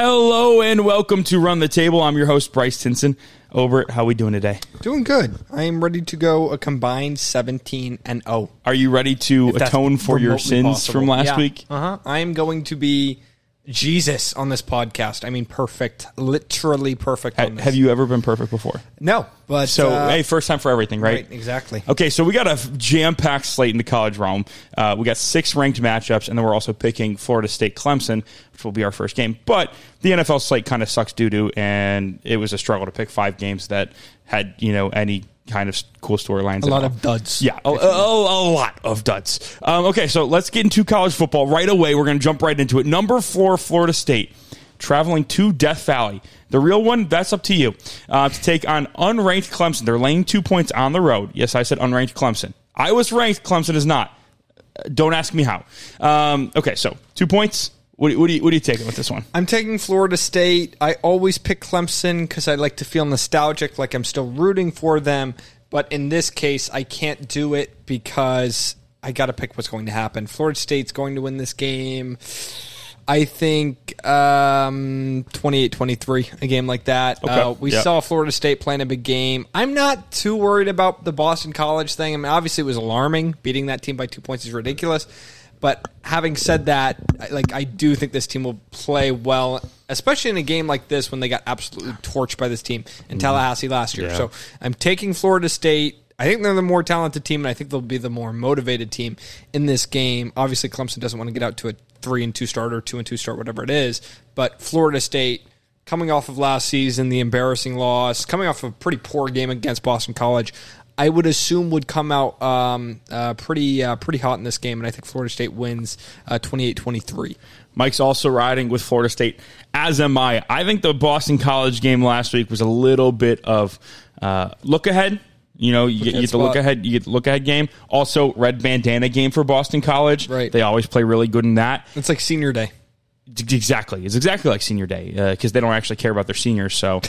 Hello and welcome to Run the Table. I'm your host, Bryce Tinson. Obert, how are we doing today? Doing good. I am ready to go a combined 17-0. Are you ready to atone for your sins from last week? I am going to be Jesus on this podcast. I mean, perfect. Literally perfect on this. Have you ever been perfect before? No, but... hey, first time for everything, right? Right, exactly. Okay, so we got a jam-packed slate in the college realm. We got 6 ranked matchups, and then we're also picking Florida State-Clemson, which will be our first game. But the NFL slate kind of sucks doo-doo, and it was a struggle to pick 5 games that had, any kind of cool storylines. A lot of duds. Yeah, a lot of duds. Okay, so let's get into college football right away. We're going to jump right into it. Number 4, Florida State, traveling to Death Valley. The real one, that's up to you, to take on unranked Clemson. They're laying 2 points on the road. Yes, I said unranked Clemson. I was ranked. Clemson is not. Don't ask me how. Okay, so 2 points. What are you taking with this one? I'm taking Florida State. I always pick Clemson because I like to feel nostalgic, like I'm still rooting for them. But in this case, I can't do it because I got to pick what's going to happen. Florida State's going to win this game. I think 28-23, a game like that. Okay. We saw Florida State playing a big game. I'm not too worried about the Boston College thing. I mean, obviously it was alarming. Beating that team by 2 points is ridiculous. But having said that, I do think this team will play well, especially in a game like this when they got absolutely torched by this team in Tallahassee last year. Yeah. So I'm taking Florida State. I think they're the more talented team, and I think they'll be the more motivated team in this game. Obviously, Clemson doesn't want to get out to a 3-2 start or 2-2 start, whatever it is. But Florida State, coming off of last season, the embarrassing loss, coming off of a pretty poor game against Boston College, I would assume would come out pretty hot in this game, and I think Florida State wins 28-23. Mike's also riding with Florida State, as am I. I think the Boston College game last week was a little bit of look ahead. You get the look ahead. You get the look ahead game. Also, red bandana game for Boston College. Right. They always play really good in that. It's like senior day. Exactly. It's exactly like senior day because they don't actually care about their seniors. So,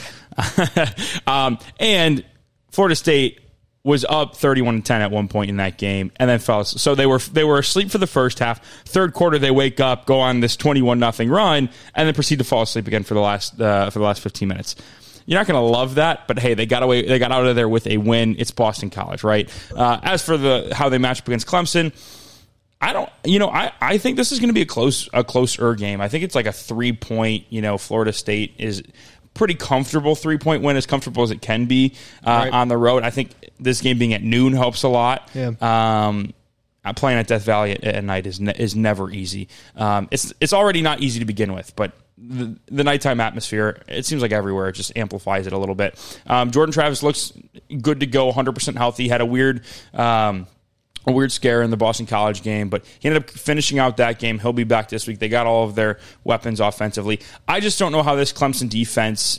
and Florida State was up 31-10 at one point in that game, and then fell. So they were asleep for the first half. Third quarter, they wake up, go on this 21-0 run, and then proceed to fall asleep again for the last 15 minutes. You're not going to love that, but hey, they got away. They got out of there with a win. It's Boston College, right? As for how they match up against Clemson, I think this is going to be a closer game. I think it's like a 3-point. Florida State is pretty comfortable 3-point win, as comfortable as it can be on the road. I think this game being at noon helps a lot. Yeah. Playing at Death Valley at night is never easy. It's already not easy to begin with, but the nighttime atmosphere, it seems like everywhere, it just amplifies it a little bit. Jordan Travis looks good to go, 100% healthy. Had a weird scare in the Boston College game, but he ended up finishing out that game. He'll be back this week. They got all of their weapons offensively. I just don't know how this Clemson defense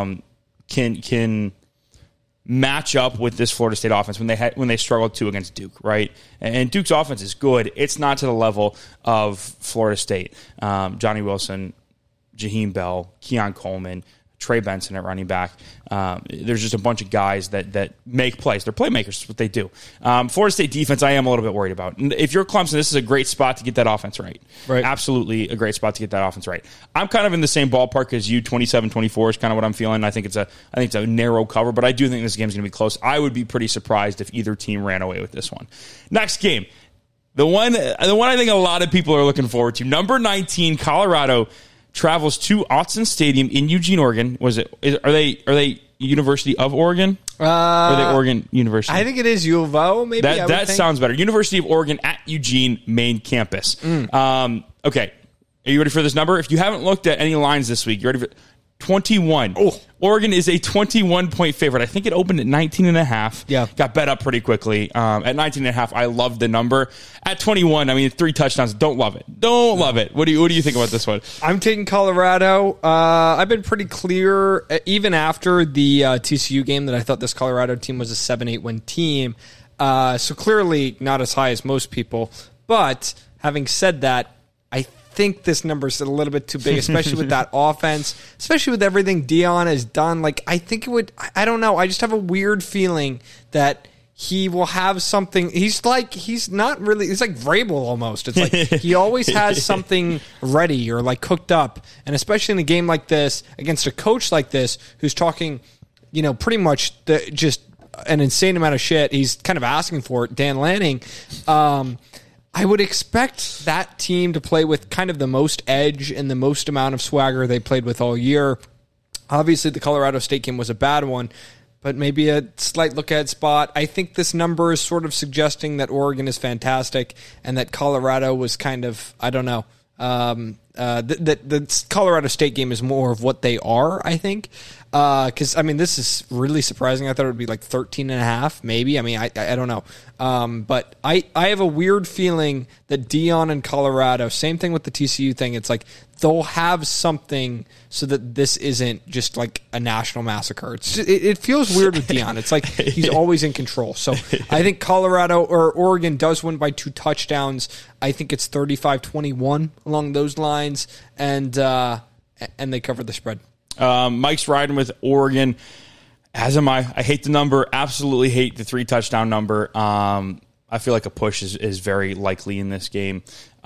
can match up with this Florida State offense when they struggled to against Duke, right? And Duke's offense is good. It's not to the level of Florida State. Johnny Wilson, Jaheim Bell, Keon Coleman, Trey Benson at running back. There's just a bunch of guys that make plays. They're playmakers. That's what they do. Florida State defense, I am a little bit worried about. If you're Clemson, this is a great spot to get that offense right. Right. Absolutely a great spot to get that offense right. I'm kind of in the same ballpark as you. 27-24 is kind of what I'm feeling. I think it's a narrow cover, but I do think this game's going to be close. I would be pretty surprised if either team ran away with this one. Next game, the one I think a lot of people are looking forward to. Number 19, Colorado travels to Autzen Stadium in Eugene, Oregon. Are they University of Oregon? Or are they Oregon University? I think it is U of O, maybe. That sounds better. University of Oregon at Eugene main campus. Okay. Are you ready for this number? If you haven't looked at any lines this week, you ready for 21. Oh. Oregon is a 21-point favorite. I think it opened at 19.5. Yeah. Got bet up pretty quickly. At 19.5, I love the number. At 21, 3 touchdowns. Don't love it. Don't love it. What do you think about this one? I'm taking Colorado. I've been pretty clear, even after the TCU game, that I thought this Colorado team was a 7-8 win team. So clearly not as high as most people. But having said that, I think this number is a little bit too big, especially with that offense, especially with everything Deion has done. I think it would, I don't know. I just have a weird feeling that he will have something. He's not really. He's like Vrabel almost. It's like he always has something ready or like cooked up, and especially in a game like this against a coach like this who's talking, pretty much just an insane amount of shit. He's kind of asking for it. Dan Lanning. I would expect that team to play with kind of the most edge and the most amount of swagger they played with all year. Obviously, the Colorado State game was a bad one, but maybe a slight look-ahead spot. I think this number is sort of suggesting that Oregon is fantastic and that Colorado was kind of, I don't know, the Colorado State game is more of what they are, I think. Because, this is really surprising. I thought it would be like 13.5, maybe. I don't know. But I have a weird feeling that Deion and Colorado, same thing with the TCU thing, it's like they'll have something so that this isn't just like a national massacre. It feels weird with Deion. It's like he's always in control. So I think Colorado or Oregon does win by 2 touchdowns. I think it's 35-21 along those lines, and they cover the spread. Mike's riding with Oregon, as am I. I hate the number, absolutely hate the 3 touchdown number. I feel like a push is very likely in this game.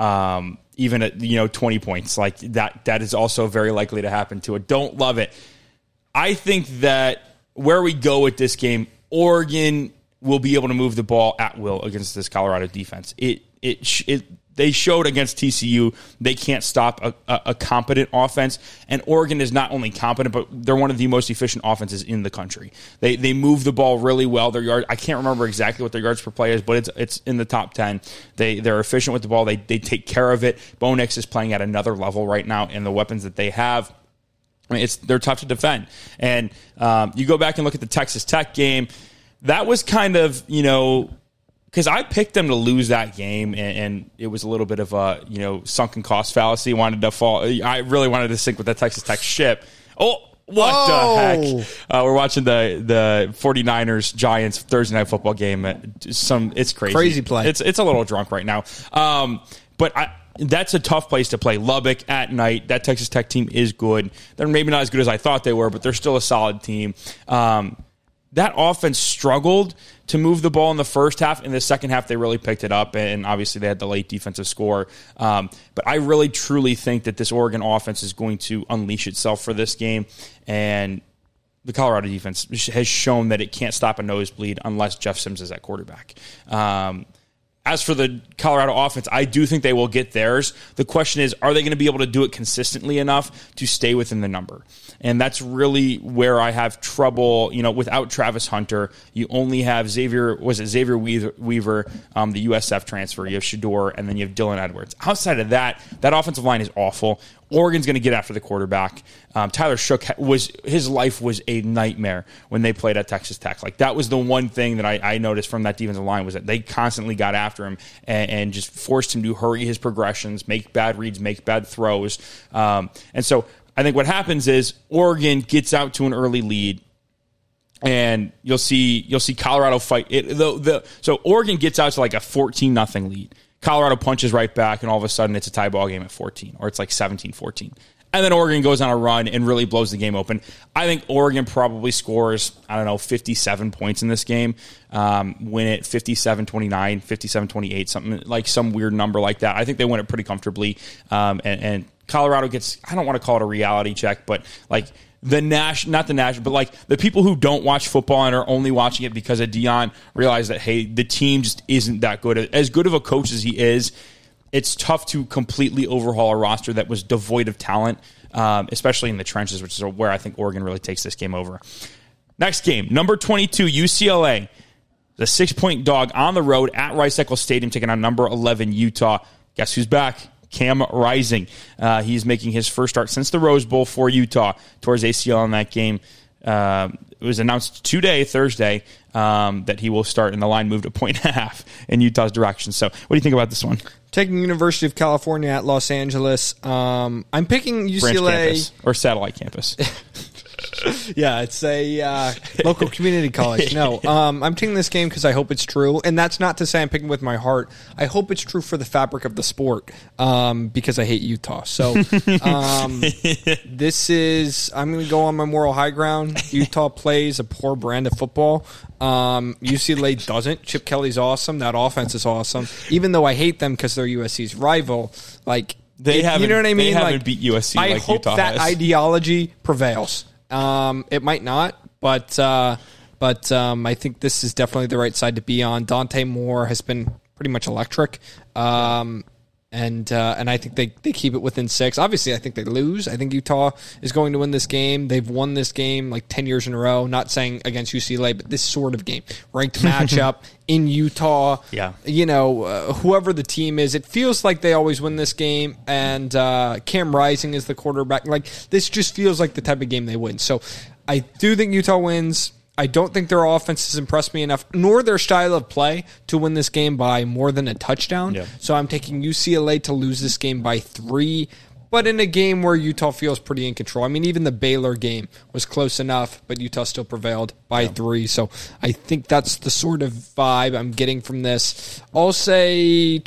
Even at 20 points, like that is also very likely to happen too. I don't love it. I think that where we go with this game, Oregon will be able to move the ball at will against this Colorado defense. They showed against TCU they can't stop a competent offense, and Oregon is not only competent, but they're one of the most efficient offenses in the country. They move the ball really well. Their yards, I can't remember exactly what their yards per play is, but it's in the top 10. They're efficient with the ball. They take care of it. Bo Nix is playing at another level right now, and the weapons that they have, they're tough to defend. And you go back and look at the Texas Tech game. That was kind of, because I picked them to lose that game, and it was a little bit of a sunken cost fallacy. I really wanted to sink with that Texas Tech ship. Oh, what the heck? We're watching the 49ers Giants Thursday night football game. It's crazy play. It's a little drunk right now. But that's a tough place to play. Lubbock at night. That Texas Tech team is good. They're maybe not as good as I thought they were, but they're still a solid team. That offense struggled to move the ball in the first half. In the second half, they really picked it up, and obviously they had the late defensive score. But I really, truly think that this Oregon offense is going to unleash itself for this game, and the Colorado defense has shown that it can't stop a nosebleed unless Jeff Sims is at quarterback. As for the Colorado offense, I do think they will get theirs. The question is, are they going to be able to do it consistently enough to stay within the number? And that's really where I have trouble. Without Travis Hunter, you only have Xavier Weaver, the USF transfer. You have Shador, and then you have Dylan Edwards. Outside of that offensive line is awful. Oregon's going to get after the quarterback. Tyler Shook his life was a nightmare when they played at Texas Tech. Like, that was the one thing that I noticed from that defensive line, was that they constantly got after him and just forced him to hurry his progressions, make bad reads, make bad throws. And so I think what happens is Oregon gets out to an early lead, and you'll see Colorado fight it. So Oregon gets out to like a 14-0 lead. Colorado punches right back, and all of a sudden it's a tie ball game at 14, or it's like 17-14. And then Oregon goes on a run and really blows the game open. I think Oregon probably scores, 57 points in this game, win it 57-29, 57-28, something like some weird number like that. I think they win it pretty comfortably. And Colorado gets, I don't want to call it a reality check, but like not the national, but like the people who don't watch football and are only watching it because of Deion realize that, hey, the team just isn't that good. As good of a coach as he is, it's tough to completely overhaul a roster that was devoid of talent, especially in the trenches, which is where I think Oregon really takes this game over. Next game, number 22, UCLA. The 6-point dog on the road at Rice-Eccles Stadium, taking on number 11, Utah. Guess who's back? Cam Rising. He's making his first start since the Rose Bowl for Utah towards ACL in that game. It was announced today, Thursday, that he will start, and the line moved a 1.5 in Utah's direction. So what do you think about this one? Taking University of California at Los Angeles. I'm picking UCLA. Branch campus or satellite campus. Yeah, it's a local community college. No, I'm taking this game because I hope it's true, and that's not to say I'm picking with my heart. I hope it's true for the fabric of the sport, because I hate Utah. So this is, I'm going to go on my moral high ground. Utah plays a poor brand of football. UCLA doesn't. Chip Kelly's awesome. That offense is awesome. Even though I hate them because they're USC's rival, like they haven't. You know what I mean? They haven't beat USC. I hope Utah that has. ideology prevails. It might not, but I think this is definitely the right side to be on. Dante Moore has been pretty much electric, and I think they keep it within 6. Obviously, I think they lose. I think Utah is going to win this game. They've won this game like 10 years in a row. Not saying against UCLA, but this sort of game, ranked matchup in Utah. Yeah, whoever the team is, it feels like they always win this game. And Cam Rising is the quarterback. Like, this just feels like the type of game they win. So I do think Utah wins. I don't think their offense has impressed me enough, nor their style of play, to win this game by more than a touchdown. Yeah. So I'm taking UCLA to lose this game by 3, but in a game where Utah feels pretty in control. I mean, even the Baylor game was close enough, but Utah still prevailed by 3. So I think that's the sort of vibe I'm getting from this. I'll say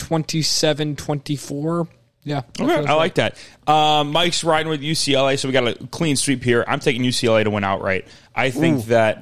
27-24. Yeah. Okay, I like that. Mike's riding with UCLA, so we got a clean sweep here. I'm taking UCLA to win outright. I think that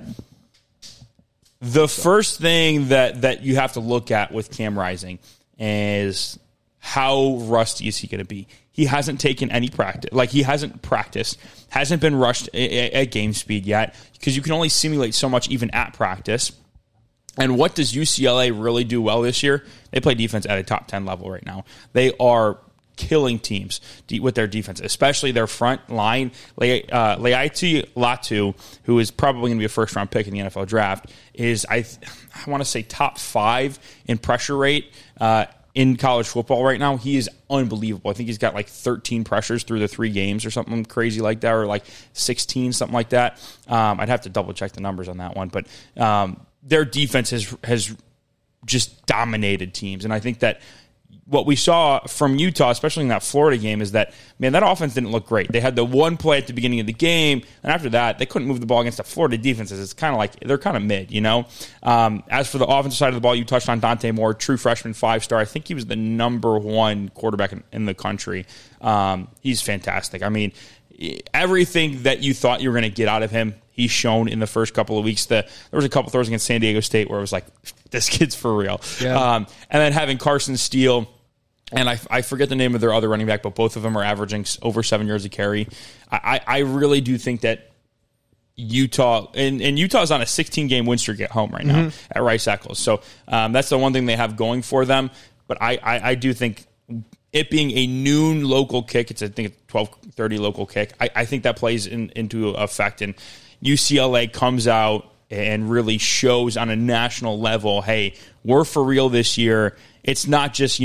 the first thing that you have to look at with Cam Rising is how rusty is he going to be. He hasn't taken any practice. Like, he hasn't practiced, hasn't been rushed at game speed yet, because you can only simulate so much even at practice. And what does UCLA really do well this year? They play defense at a top 10 level right now. They are killing teams with their defense, especially their front line. Laiatu Latu, who is probably going to be a first-round pick in the NFL draft, is, I want to say, top 5 in pressure rate in college football right now. He is unbelievable. I think he's got like 13 pressures through the 3 games or something crazy like that, or like 16, something like that. I'd have to double-check the numbers on that one. But their defense has just dominated teams, and I think that what we saw from Utah, especially in that Florida game, is that, man, that offense didn't look great. They had the one play at the beginning of the game, and after that, they couldn't move the ball against the Florida defenses. It's kind of like, they're kind of mid, As for the offensive side of the ball, you touched on Dante Moore, true freshman 5-star. I think he was the number 1 quarterback in the country. He's fantastic. I mean, everything that you thought you were going to get out of him, he's shown in the first couple of weeks. There was a couple throws against San Diego State where it was like, this kid's for real. Yeah. And then having Carson Steele, and I forget the name of their other running back, but both of them are averaging over 7 yards a carry. I really do think that Utah, and Utah's on a 16-game win streak at home right now at Rice Eccles. So that's the one thing they have going for them. But I do think it being a noon local kick, I think it's 12:30 local kick, I think that plays into effect. And UCLA comes out and really shows on a national level, hey, we're for real this year. It's not just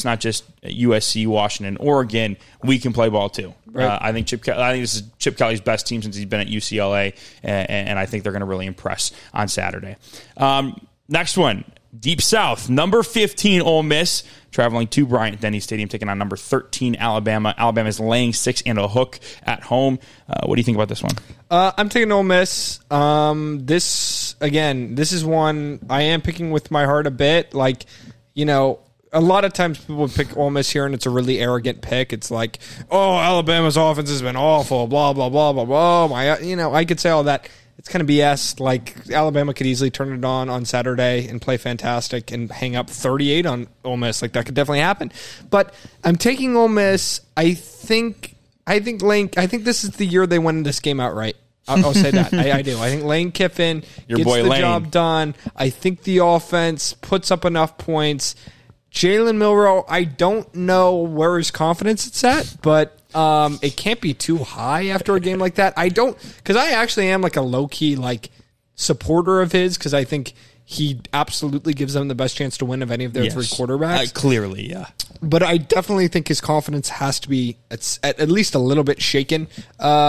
USC, Washington, Oregon. We can play ball too. Right. I think this is Chip Kelly's best team since he's been at UCLA, and I think they're going to really impress on Saturday. Next one, Deep South, number 15 Ole Miss, traveling to Bryant-Denny Stadium, taking on number 13 Alabama. Alabama's laying 6 and a hook at home. What do you think about this one? I'm taking Ole Miss. This is one I am picking with my heart a bit. Like, a lot of times people pick Ole Miss here, and it's a really arrogant pick. It's like, oh, Alabama's offense has been awful, blah, blah, blah, blah, blah. I could say all that. It's kind of BS. Like, Alabama could easily turn it on Saturday and play fantastic and hang up 38 on Ole Miss. Like, that could definitely happen. But I'm taking Ole Miss. I think this is the year they win this game outright. I'll say that. I do. I think Lane Kiffin gets the job done. I think the offense puts up enough points. Jalen Milroe, I don't know where his confidence is at, but it can't be too high after a game like that. Because I actually am like a low-key supporter of his, because I think he absolutely gives them the best chance to win of any of their 3 quarterbacks. Clearly, yeah. But I definitely think his confidence has to be at least a little bit shaken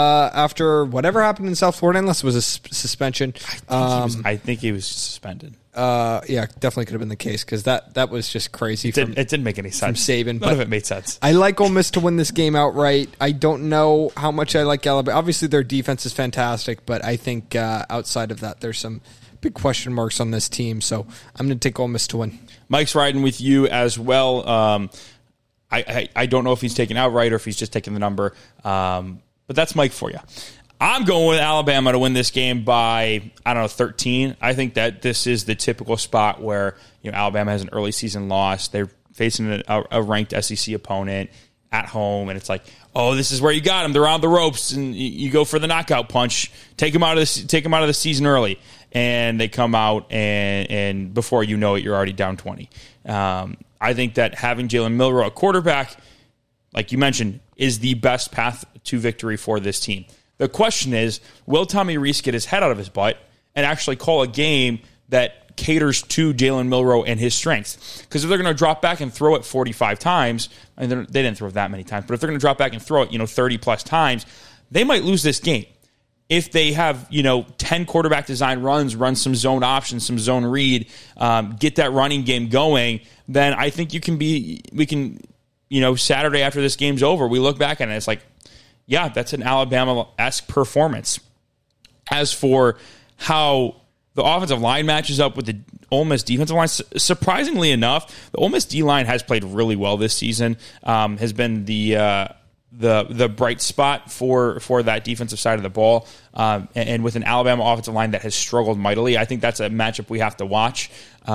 after whatever happened in South Florida, unless it was a suspension. I think he was suspended. definitely could have been the case because that was just crazy. It didn't make any sense. From Saban, none of it made sense. I like Ole Miss to win this game outright. I don't know how much I like Alabama. Obviously, their defense is fantastic, but I think outside of that, there's some big question marks on this team. So I'm going to take Ole Miss to win. Mike's riding with you as well. I don't know if he's taking outright or if he's just taking the number, but that's Mike for you. I'm going with Alabama to win this game by, 13. I think that this is the typical spot where Alabama has an early season loss. They're facing a ranked SEC opponent at home, and it's like, oh, this is where you got them. They're on the ropes, and you go for the knockout punch. Take them out of the season early, and they come out, and before you know it, you're already down 20. I think that having Jalen Milroe at quarterback, like you mentioned, is the best path to victory for this team. The question is, will Tommy Rees get his head out of his butt and actually call a game that caters to Jalen Milroe and his strengths? Because if they're going to drop back and throw it 45 times, and they didn't throw it that many times, but if they're going to drop back and throw it 30-plus times, they might lose this game. If they have 10 quarterback design runs, run some zone options, some zone read, get that running game going, then I think we can Saturday after this game's over, we look back at it, it's like, yeah, that's an Alabama-esque performance. As for how the offensive line matches up with the Ole Miss defensive line, surprisingly enough, the Ole Miss D-line has played really well this season, has been the bright spot for that defensive side of the ball. And with an Alabama offensive line that has struggled mightily, I think that's a matchup we have to watch.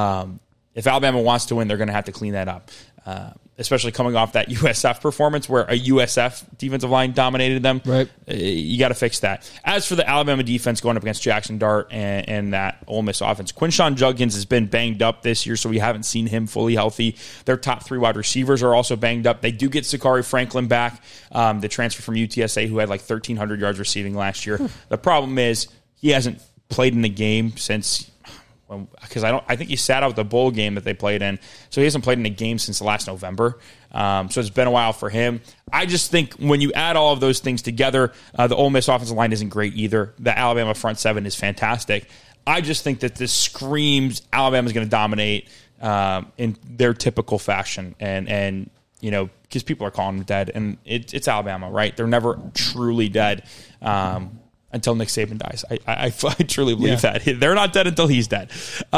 If Alabama wants to win, they're going to have to clean that up. Especially coming off that USF performance where a USF defensive line dominated them. Right. You got to fix that. As for the Alabama defense going up against Jackson Dart and that Ole Miss offense, Quinshon Judkins has been banged up this year, so we haven't seen him fully healthy. Their top 3 wide receivers are also banged up. They do get Sakari Franklin back, the transfer from UTSA who had like 1,300 yards receiving last year. The problem is he hasn't played in the game since... because I think he sat out the bowl game that they played in, so he hasn't played in a game since last November. So it's been a while for him. I just think when you add all of those things together, the Ole Miss offensive line isn't great either. The Alabama front seven is fantastic. I just think that this screams Alabama's going to dominate in their typical fashion, and because people are calling them dead, and it's Alabama, right? They're never truly dead. Until Nick Saban dies. I truly believe that. They're not dead until he's dead.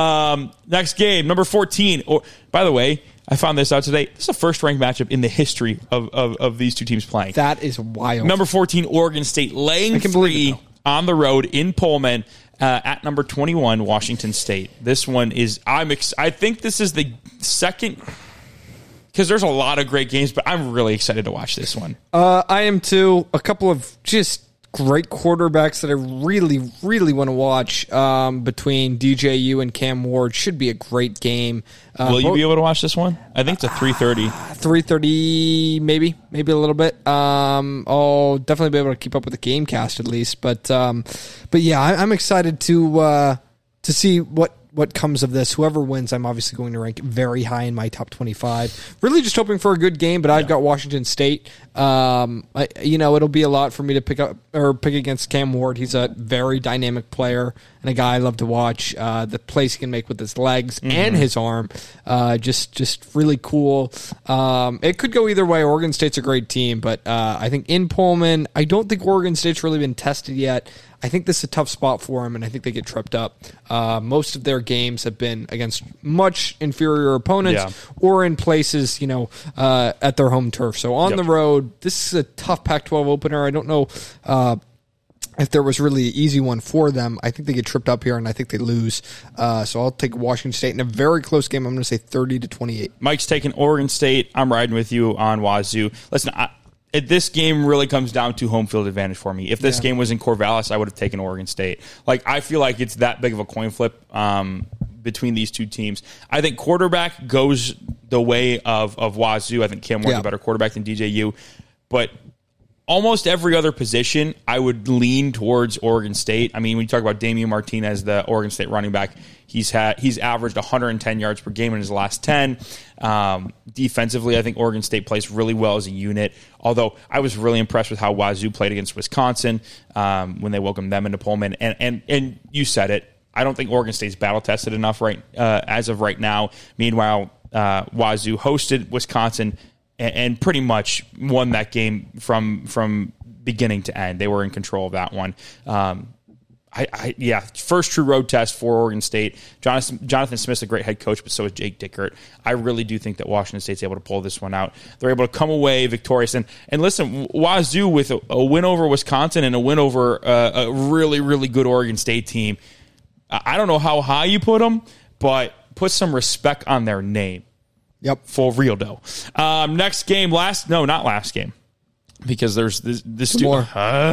Next game, number 14. By the way, I found this out today. This is the first-ranked matchup in the history of these two teams playing. That is wild. Number 14, Oregon State, laying 3 on the road in Pullman at number 21, Washington State. This one is, I think this is the second, because there's a lot of great games, but I'm really excited to watch this one. I am too. A couple of just great quarterbacks that I really, really want to watch between DJU and Cam Ward. Should be a great game. Will you be able to watch this one? I think it's a 3:30. 3:30, maybe a little bit. I'll definitely be able to keep up with the game cast at least. But yeah, I'm excited to see what comes of this. Whoever wins, I'm obviously going to rank very high in my top 25. Really just hoping for a good game, but I've got Washington State. It'll be a lot for me to pick against Cam Ward. He's a very dynamic player and a guy I love to watch. The plays he can make with his legs and his arm, just really cool. It could go either way. Oregon State's a great team, but I think in Pullman, I don't think Oregon State's really been tested yet. I think this is a tough spot for them, and I think they get tripped up. Most of their games have been against much inferior opponents or in places, at their home turf. So on the road, this is a tough Pac-12 opener. I don't know if there was really an easy one for them. I think they get tripped up here, and I think they lose. So I'll take Washington State in a very close game. I'm going to say 30-28. Mike's taking Oregon State. I'm riding with you on Wazoo. Listen, this game really comes down to home field advantage for me. If this game was in Corvallis, I would have taken Oregon State. I feel like it's that big of a coin flip between these two teams. I think quarterback goes the way of Wazoo. I think Cam Ward's a better quarterback than DJU. But almost every other position, I would lean towards Oregon State. I mean, when you talk about Damian Martinez, the Oregon State running back, he's averaged 110 yards per game in his last 10. Defensively, I think Oregon State plays really well as a unit, although I was really impressed with how Wazoo played against Wisconsin when they welcomed them into Pullman. And you said it, I don't think Oregon State's battle tested enough as of right now. Meanwhile, Wazoo hosted Wisconsin and pretty much won that game from beginning to end. They were in control of that one. First true road test for Oregon State. Jonathan Smith's a great head coach, but so is Jake Dickert. I really do think that Washington State's able to pull this one out. They're able to come away victorious. And listen, Wazoo with a win over Wisconsin and a win over a really, really good Oregon State team. I don't know how high you put them, but put some respect on their name. Yep. For real, though. Next game, not last game. Because there's this more.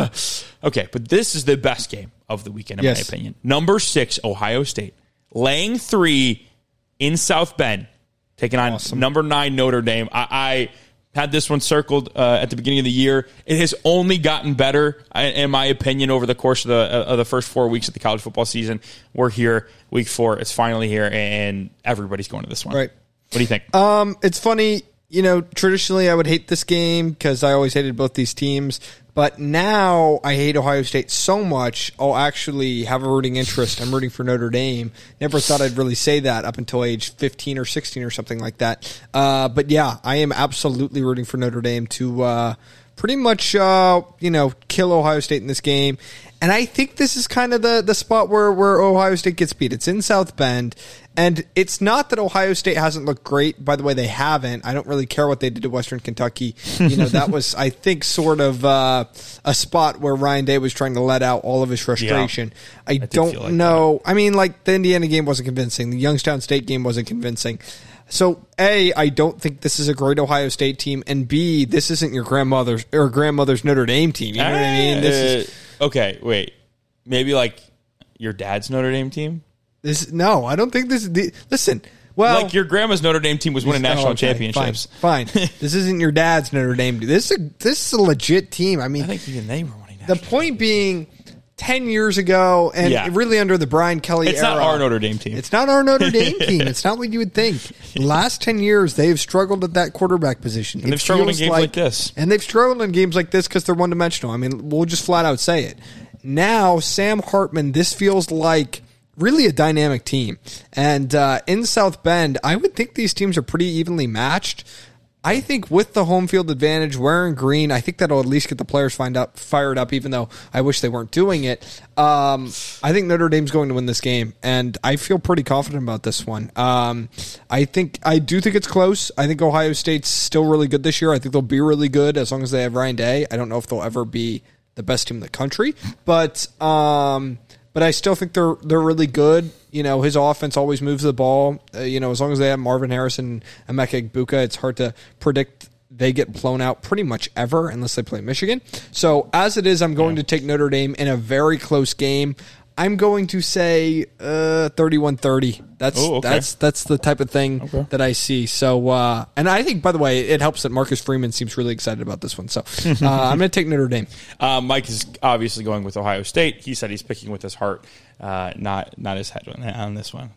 Okay, but this is the best game of the weekend, in my opinion. Number 6, Ohio State, laying 3 in South Bend, taking on number 9 Notre Dame. I had this one circled at the beginning of the year. It has only gotten better, in my opinion, over the course of the first 4 weeks of the college football season. We're here, week 4. It's finally here, and everybody's going to this one. Right. What do you think? It's funny. Traditionally I would hate this game because I always hated both these teams. But now I hate Ohio State so much, I'll actually have a rooting interest. I'm rooting for Notre Dame. Never thought I'd really say that up until age 15 or 16 or something like that. But yeah, I am absolutely rooting for Notre Dame to pretty much, kill Ohio State in this game. And I think this is kind of the spot where Ohio State gets beat. It's in South Bend. And it's not that Ohio State hasn't looked great. By the way, they haven't. I don't really care what they did to Western Kentucky. That was, I think, sort of a spot where Ryan Day was trying to let out all of his frustration. Yeah, I don't know. That. I mean, the Indiana game wasn't convincing. The Youngstown State game wasn't convincing. So, A, I don't think this is a great Ohio State team. And B, this isn't your grandmother's Notre Dame team. You know what I mean? Okay, wait. Maybe your dad's Notre Dame team? No, I don't think this is listen. Well, your grandma's Notre Dame team was winning national championships. Fine. This isn't your dad's Notre Dame. This is a legit team. I mean, I think even they were winning national. The point being, 10 years ago, and really under the Brian Kelly era. It's not our Notre Dame team. It's not our Notre Dame team. It's not what you would think. The last 10 years, they've struggled at that quarterback position. And they've struggled in games like this. And they've struggled in games like this because they're one-dimensional. I mean, we'll just flat out say it. Now, Sam Hartman, this feels like really a dynamic team. And in South Bend, I would think these teams are pretty evenly matched. I think with the home field advantage, wearing green, I think that'll at least get the players fired up, even though I wish they weren't doing it. I think Notre Dame's going to win this game, and I feel pretty confident about this one. I do think it's close. I think Ohio State's still really good this year. I think they'll be really good as long as they have Ryan Day. I don't know if they'll ever be the best team in the country, but I still think they're really good. His offense always moves the ball. As long as they have Marvin Harrison and Emeka Egbuka, it's hard to predict they get blown out pretty much ever unless they play Michigan. So as it is, I'm going to take Notre Dame in a very close game. I'm going to say 31-30. That's the type of thing that I see. So, and I think, by the way, it helps that Marcus Freeman seems really excited about this one. So I'm going to take Notre Dame. Mike is obviously going with Ohio State. He said he's picking with his heart, not his head on this one.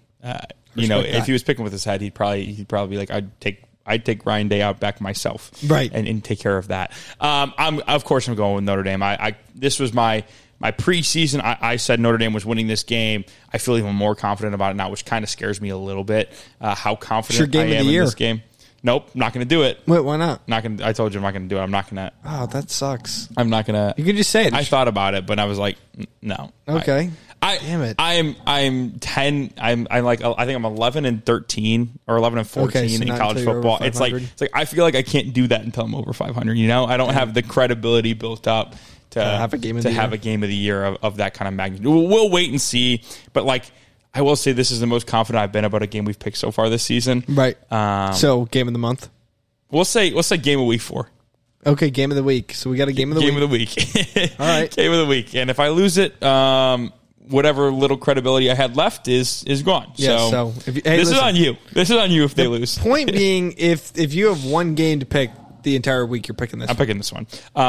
If he was picking with his head, he'd probably be like, I'd take Ryan Day out back myself, right, and take care of that. I'm going with Notre Dame. This was my preseason. I said Notre Dame was winning this game. I feel even more confident about it now, which kind of scares me a little bit. How confident I am in this game. Nope, not going to do it. Wait, why not? I told you I'm not going to do it. I'm not going to. Oh, that sucks. I'm not going to. You can just say it. I thought about it, but I was like, no. Okay. Damn it. I'm 10. I think I'm 11-13 or 11-14 in college football. It's like I feel like I can't do that until I'm over 500. I don't have the credibility built up to have a game of the year of that kind of magnitude. We'll wait and see, but I will say this is the most confident I've been about a game we've picked so far this season. Right. So game of the month. We'll say game of week 4. Okay, game of the week. So we got a game of the week. Game of the week. All right. Game of the week. And if I lose it, whatever little credibility I had left is gone. Yeah, so this is on you. This is on you if they lose. Point being, if you have one game to pick the entire week, you're picking this. I'm picking this one.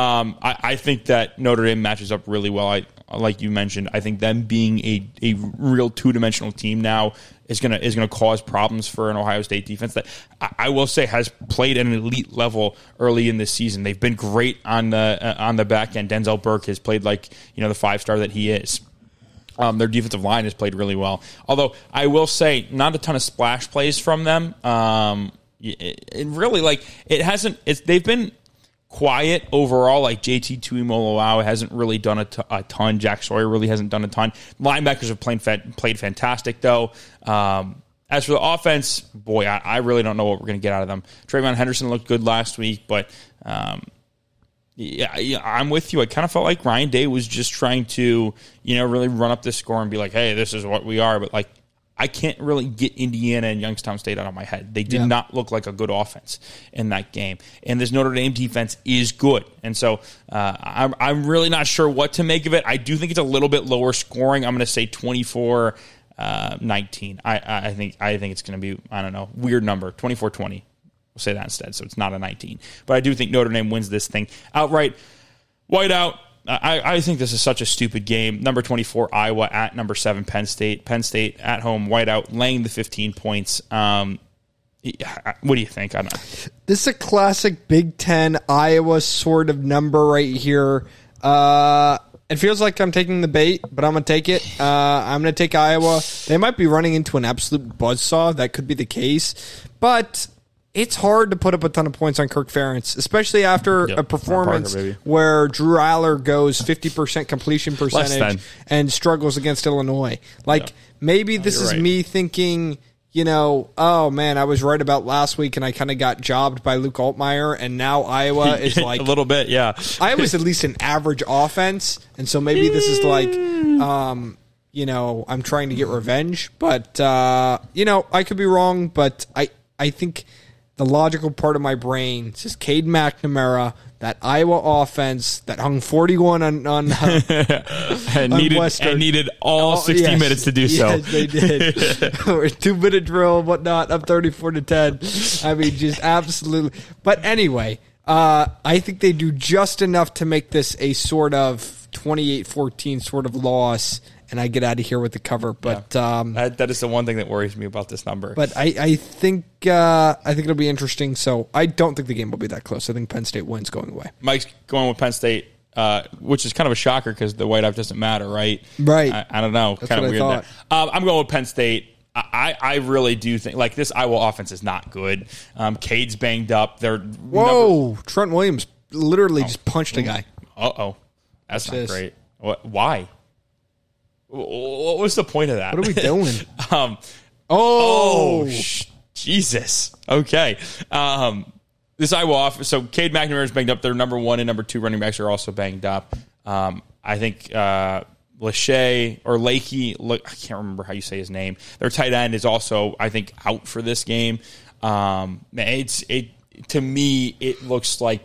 I think that Notre Dame matches up really well. Like you mentioned, I think them being a real two-dimensional team now is gonna cause problems for an Ohio State defense that I will say has played at an elite level early in this season. They've been great on the back end. Denzel Burke has played like the 5-star that he is. Their defensive line has played really well. Although I will say, not a ton of splash plays from them. It really, like, it hasn't. They've been quiet overall. Like JT Tuimoloau hasn't really done a ton. Jack Sawyer really hasn't done a ton. Linebackers have played fantastic though. As for the offense, boy, I really don't know what we're going to get out of them. Trayvon Henderson looked good last week, but yeah, I'm with you. I kind of felt like Ryan Day was just trying to, really run up the score and be like, hey, this is what we are. But, like, I can't really get Indiana and Youngstown State out of my head. They did not look like a good offense in that game. And this Notre Dame defense is good. And so I'm really not sure what to make of it. I do think it's a little bit lower scoring. I'm going to say 24-19. I think it's going to be, I don't know, weird number, 24-20. We'll say that instead, so it's not a 19. But I do think Notre Dame wins this thing outright. Whiteout, I think this is such a stupid game. Number 24, Iowa at number 7, Penn State. Penn State at home, whiteout, laying the 15 points. What do you think? I don't know. This is a classic Big Ten Iowa sort of number right here. It feels like I'm taking the bait, but I'm going to take it. I'm going to take Iowa. They might be running into an absolute buzzsaw. That could be the case. But it's hard to put up a ton of points on Kirk Ferentz, especially after a performance where Drew Aller goes 50% completion percentage and struggles against Illinois. Maybe this is me thinking, oh, man, I was right about last week and I kind of got jobbed by Luke Altmaier, and now Iowa is like... a little bit, yeah. Iowa's at least an average offense, and so maybe this is like... I'm trying to get revenge, but, I could be wrong, but I think... The logical part of my brain says Cade McNamara, that Iowa offense that hung 41 on and needed all 60 minutes to do so. Yes, they did. 2-minute drill and whatnot, up 34-10. I mean, just absolutely. But anyway, I think they do just enough to make this a sort of 28-14 sort of loss, and I get out of here with the cover. But that is the one thing that worries me about this number. But I think it'll be interesting. So I don't think the game will be that close. I think Penn State wins going away. Mike's going with Penn State, which is kind of a shocker because the whiteout doesn't matter, right? Right. I don't know. That's kind of what weird. I'm going with Penn State. I really do think this Iowa offense is not good. Cade's banged up. Trent Williams literally just punched a guy. That's not great. Why? What was the point of that? What are we doing? Jesus. Okay. This Iowa offense. So Cade McNamara is banged up. Their number 1 and number 2 running backs are also banged up. I think Lachey or Lakey. I can't remember how you say his name. Their tight end is also, I think, out for this game. To me, it looks like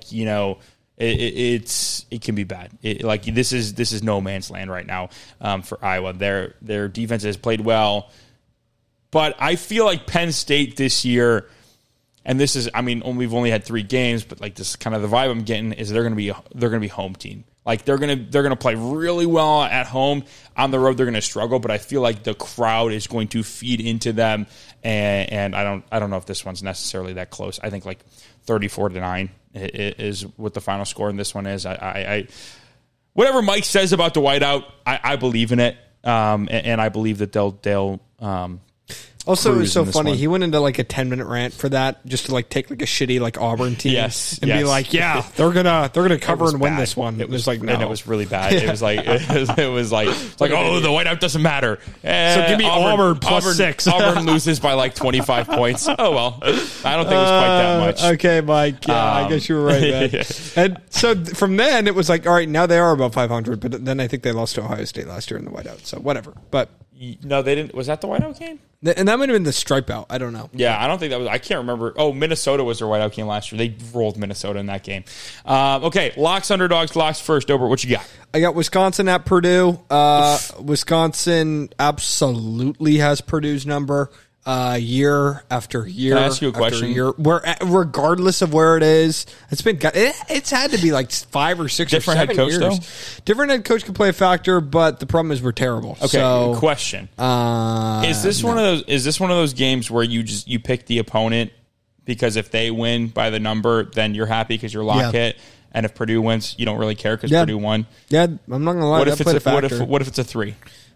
it can be bad. This is no man's land right now for Iowa. Their defense has played well, but I feel like Penn State this year, and this is, we've only had 3 games, but this is kind of the vibe I'm getting is they're going to be home team. They're going to play really well at home. On the road, they're going to struggle, but I feel like the crowd is going to feed into them, and I don't know if this one's necessarily that close. I think 34-9 is what the final score in this one is. I whatever Mike says about the whiteout, I believe in it, and I believe that they'll. Also, it was so funny. He went into a 10-minute rant for that, just to take a shitty Auburn team, be like, "Yeah, they're gonna cover and win this one." It was no, and it was really bad. It was like oh, the whiteout doesn't matter. So give me Auburn plus 6. Auburn loses by 25 points. Oh well, I don't think it was quite that much. Okay, Mike. Yeah, I guess you were right, man. And so from then it was all right. Now they are above 500, but then I think they lost to Ohio State last year in the whiteout. So whatever, but. No, they didn't. Was that the whiteout game? And that might have been the stripe out. I don't know. Yeah, I don't think that was. I can't remember. Oh, Minnesota was their whiteout game last year. They rolled Minnesota in that game. Okay, locks, underdogs, locks first. Ober, what you got? I got Wisconsin at Purdue. Wisconsin absolutely has Purdue's number. Year after year. Can I ask you a question? Regardless of where it is, it's had to be 5 or 6 different or 7 head coach, years. Though? Different head coach can play a factor, but the problem is we're terrible. Okay, so, question: Is this one of those? Is this one of those games where you pick the opponent because if they win by the number, then you're happy because you're lock hit, and if Purdue wins, you don't really care because Purdue won? Yeah, I'm not gonna lie. What if it's a 3?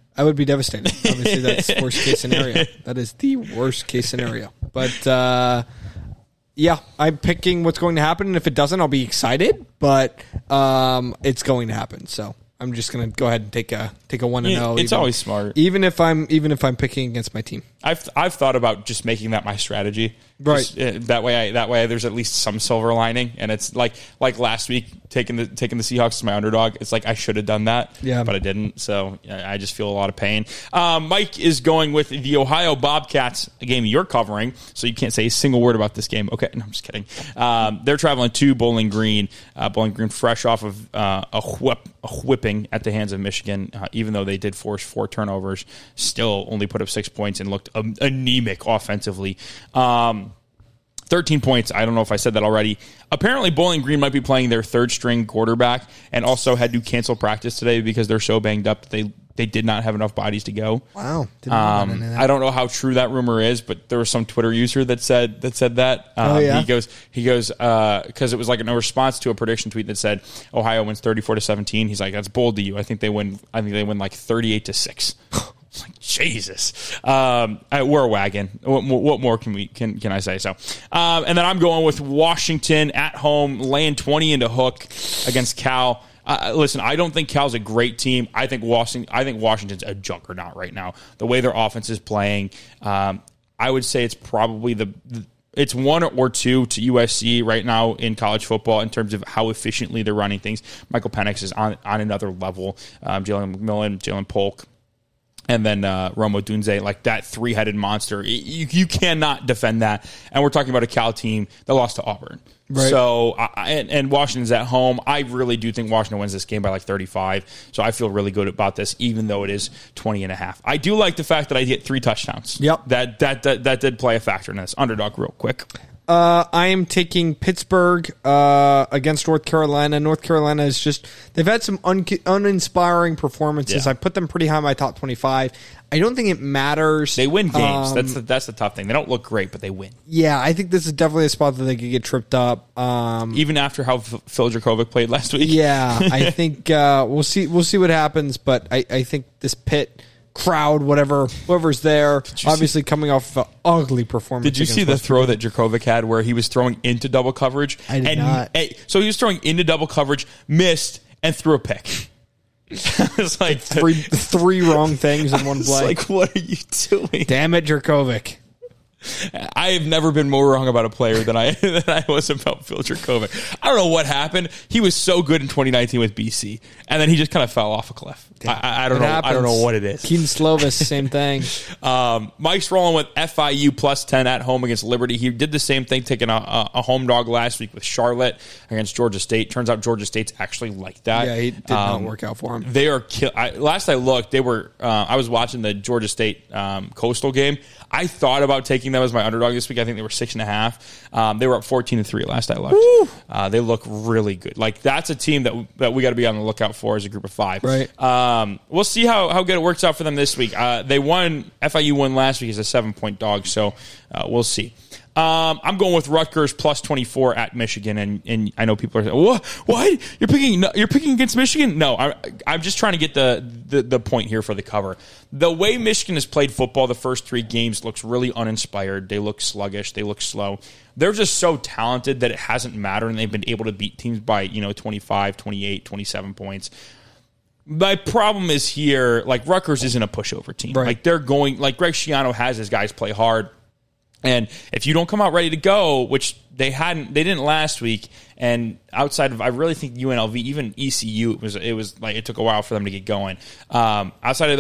I would be devastated. Obviously, that's worst case scenario. That is the worst case scenario. But yeah, I'm picking what's going to happen, and if it doesn't, I'll be excited. But it's going to happen. So I'm just going to go ahead and take a 1-0. It's always smart, even if I'm picking against my team. I've thought about just making that my strategy. Right. Just, that way there's at least some silver lining, and it's like last week taking the Seahawks as my underdog. It's like I should have done that, but I didn't. So I just feel a lot of pain. Mike is going with the Ohio Bobcats, a game you're covering, so you can't say a single word about this game. Okay, no, I'm just kidding. They're traveling to Bowling Green. Bowling Green fresh off of a whipping at the hands of Michigan, even though they did force 4 turnovers, still only put up 6 points and looked anemic offensively. 13 points. I don't know if I said that already. Apparently, Bowling Green might be playing their third-string quarterback and also had to cancel practice today because they're so banged up that they did not have enough bodies to go. Wow. I don't know how true that rumor is, but there was some Twitter user that said that. He goes, because it was like in a response to a prediction tweet that said Ohio wins 34-17. He's like, that's bold to you. I think they win like 38-6. Like, Jesus, we're a wagon. What more can I say? So, and then I'm going with Washington at home, laying 20 into Hook against Cal. Listen, I don't think Cal's a great team. I think Washington's a juggernaut right now. The way their offense is playing, I would say it's probably it's 1 or 2 to USC right now in college football in terms of how efficiently they're running things. Michael Penix is on another level. Jalen McMillan, Jalen Polk. And then Rome Odunze, like that 3-headed monster. You cannot defend that. And we're talking about a Cal team that lost to Auburn. Right. So, and Washington's at home. I really do think Washington wins this game by like 35. So I feel really good about this, even though it is 20.5. I do like the fact that I get 3 touchdowns. Yep. That did play a factor in this. Underdog real quick. I am taking Pittsburgh against North Carolina. North Carolina is just, they've had some uninspiring performances. I put them pretty high in my top 25. I don't think it mattars. They win games. That's the tough thing. They don't look great, but they win. Yeah, I think this is definitely a spot that they could get tripped up. Even after how Phil Dracovic played last week. Yeah, I think we'll see what happens, but I think this Pitt crowd, whoever's there, obviously coming off an ugly performance. Did you see the throw that Dracovic had where he was throwing into double coverage? I did not. So he was throwing into double coverage, missed, and threw a pick. It's like three wrong things in one play. Like, what are you doing? Damn it, Dracovic. I have never been more wrong about a player than I was about Phil Dracovic. I don't know what happened. He was so good in 2019 with BC, and then he just kind of fell off a cliff. I don't know. I don't know what it is. Keaton Slovis, same thing. Mike's rolling with FIU plus 10 at home against Liberty. He did the same thing, taking a home dog last week with Charlotte against Georgia State. Turns out Georgia State's actually like that. Yeah, he did not work out for him. They are last I looked, they were. I was watching the Georgia State Coastal game. I thought about taking them as my underdog this week. I think they were 6.5. They were up 14-3 last I looked. They look really good. Like, that's a team that we got to be on the lookout for as a group of 5. Right. We'll see how good it works out for them this week. FIU won last week as a 7-point dog, so we'll see. I'm going with Rutgers plus 24 at Michigan, and I know people are saying, what? You're picking against Michigan? No, I'm just trying to get the point here for the cover. The way Michigan has played football the first 3 games looks really uninspired. They look sluggish. They look slow. They're just so talented that it hasn't mattered, and they've been able to beat teams by 25, 28, 27 points. My problem is here, like, Rutgers isn't a pushover team. Right. Like, they're going, like, Greg Schiano has his guys play hard. And if you don't come out ready to go, which they didn't last week, and outside of, I really think UNLV, even ECU, it was like it took a while for them to get going. Outside of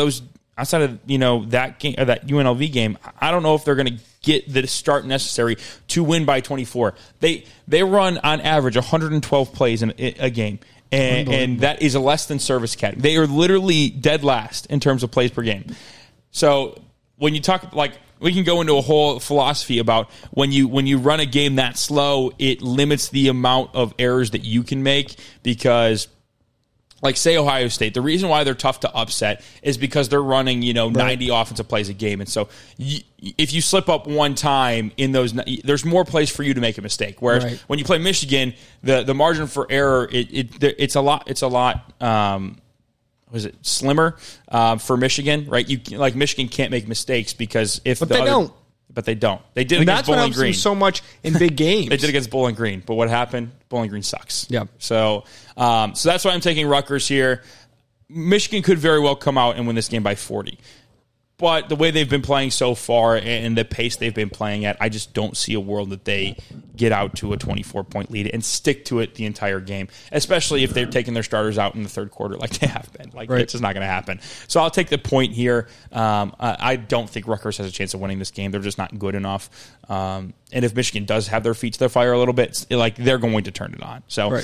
that game, or that UNLV game, I don't know if they're going to get the start necessary to win by 24. They run on average 112 plays in a game, and that is a less than Service Academy. They are literally dead last in terms of plays per game. So when you talk, like, we can go into a whole philosophy about when you run a game that slow, it limits the amount of errors that you can make because, like, say Ohio State, the reason why they're tough to upset is because they're running 90 offensive plays a game, and so if you slip up one time in those, there's more plays for you to make a mistake. Whereas when you play Michigan, the margin for error it's a lot. was it slimmer for Michigan, right? Michigan can't make mistakes because if they don't. But they don't. They did And against that's what Bowling helps them Green so much in big games. They did against Bowling Green, but what happened? Bowling Green sucks. Yeah. So that's why I'm taking Rutgers here. Michigan could very well come out and win this game by 40. But the way they've been playing so far and the pace they've been playing at, I just don't see a world that they get out to a 24-point lead and stick to it the entire game, especially if they're taking their starters out in the third quarter like they have been. It's just not going to happen. So I'll take the point here. I don't think Rutgers has a chance of winning this game. They're just not good enough. And if Michigan does have their feet to their fire a little bit, they're going to turn it on. So,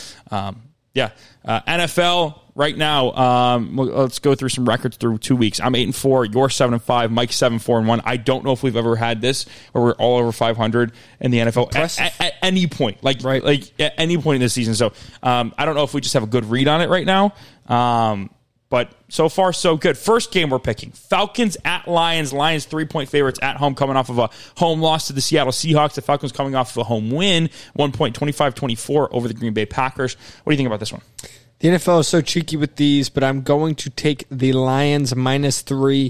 NFL right now. Let's go through some records through 2 weeks. I'm 8-4. You're 7-5. Mike's 7-4-1. I don't know if we've ever had this where we're all over 500 in the NFL at any point, at any point in the season. So I don't know if we just have a good read on it right now. But so far, so good. First game we're picking. Falcons at Lions. Lions 3-point favorites at home coming off of a home loss to the Seattle Seahawks. The Falcons coming off of a home win, 1 point, 25-24 over the Green Bay Packers. What do you think about this one? The NFL is so cheeky with these, but I'm going to take the Lions -3.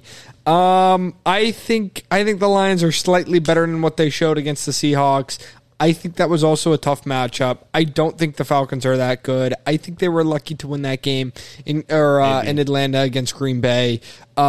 I think the Lions are slightly better than what they showed against the Seahawks. I think that was also a tough matchup. I don't think the Falcons are that good. I think they were lucky to win that game in Atlanta against Green Bay.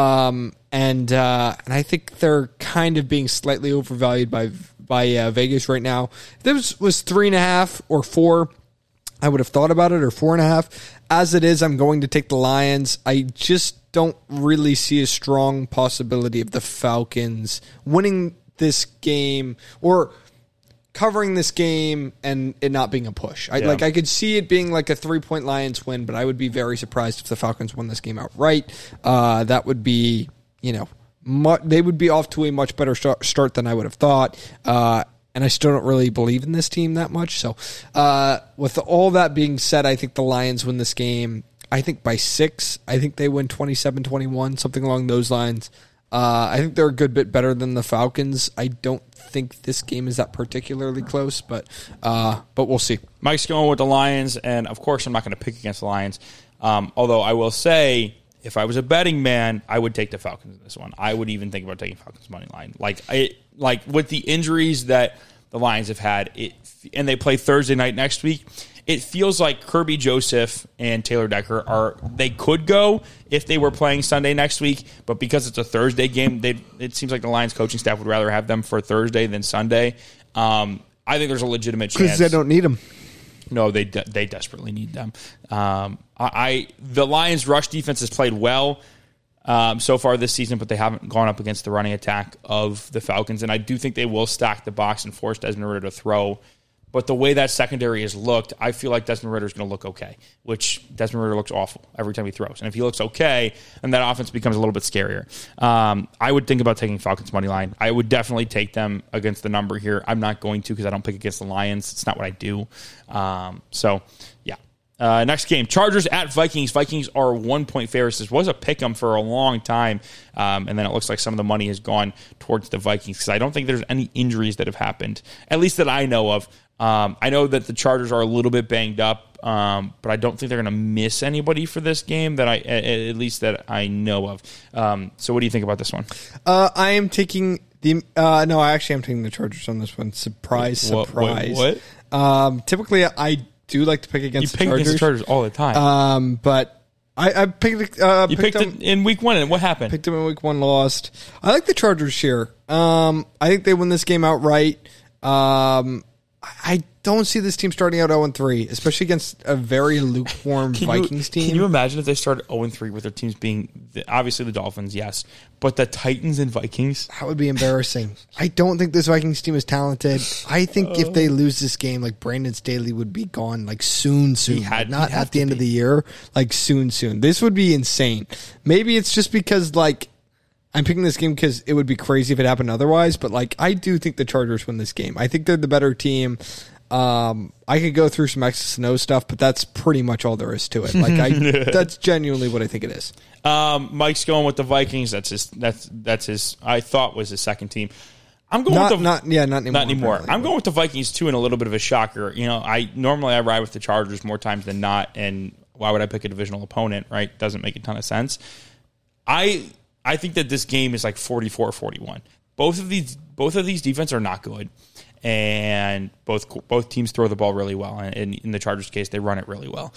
And I think they're kind of being slightly overvalued by Vegas right now. If this was 3.5 or 4, I would have thought about it, or 4.5. As it is, I'm going to take the Lions. I just don't really see a strong possibility of the Falcons winning this game or covering this game and it not being a push. I could see it being like a 3-point Lions win, but I would be very surprised if the Falcons won this game outright. That would be, they would be off to a much better start than I would have thought. And I still don't really believe in this team that much. So with all that being said, I think the Lions win this game. I think by 6. I think they win 27-21, something along those lines. I think they're a good bit better than the Falcons. I don't think this game is that particularly close, but we'll see. Mike's going with the Lions, and of course I'm not going to pick against the Lions. Although I will say, if I was a betting man, I would take the Falcons in this one. I would even think about taking Falcons money line. Like with the injuries that the Lions have had, and they play Thursday night next week, it feels like Kirby Joseph and Taylor Decker they could go if they were playing Sunday next week, but because it's a Thursday game, it seems like the Lions coaching staff would rather have them for Thursday than Sunday. I think there's a legitimate chance. Because they don't need them. No, they desperately need them. The Lions' rush defense has played well so far this season, but they haven't gone up against the running attack of the Falcons, and I do think they will stack the box and force Desmond Ridder to throw. But the way that secondary has looked, I feel like Desmond Ridder is going to look okay, which Desmond Ridder looks awful every time he throws. And if he looks okay, then that offense becomes a little bit scarier. I would think about taking Falcons money line. I would definitely take them against the number here. I'm not going to because I don't pick against the Lions. It's not what I do. Next game, Chargers at Vikings. Vikings are 1-point favorites. This was a pick 'em for a long time, and then it looks like some of the money has gone towards the Vikings because I don't think there's any injuries that have happened, at least that I know of. I know that the Chargers are a little bit banged up, but I don't think they're going to miss anybody for this game that at least that I know of. So what do you think about this one? I am taking I'm taking the Chargers on this one. Surprise. What? Typically, I do like to pick against the Chargers. You pick against the Chargers all the time. But I picked you picked them in week 1, and what happened? Picked them in week 1, lost. I like the Chargers here. I think they win this game outright. I don't see this team starting out 0-3, especially against a very lukewarm Vikings team. Can you imagine if they started 0-3 with their teams being, obviously the Dolphins, yes, but the Titans and Vikings? That would be embarrassing. I don't think this Vikings team is talented. I think if they lose this game, like Brandon Staley would be gone like soon. Not at the end of the year, like soon. This would be insane. Maybe it's just because like I'm picking this game because it would be crazy if it happened otherwise, but like I do think the Chargers win this game. I think they're the better team. I could go through some X's and O's stuff, but that's pretty much all there is to it. Like that's genuinely what I think it is. Mike's going with the Vikings. That's his. I thought was his second team. I'm going with not anymore. I'm going with the Vikings too, in a little bit of a shocker. I normally ride with the Chargers more times than not, and why would I pick a divisional opponent, right? Doesn't make a ton of sense. I think that this game is like 44-41. Both of these defense are not good, and both teams throw the ball really well. And in the Chargers' case, they run it really well.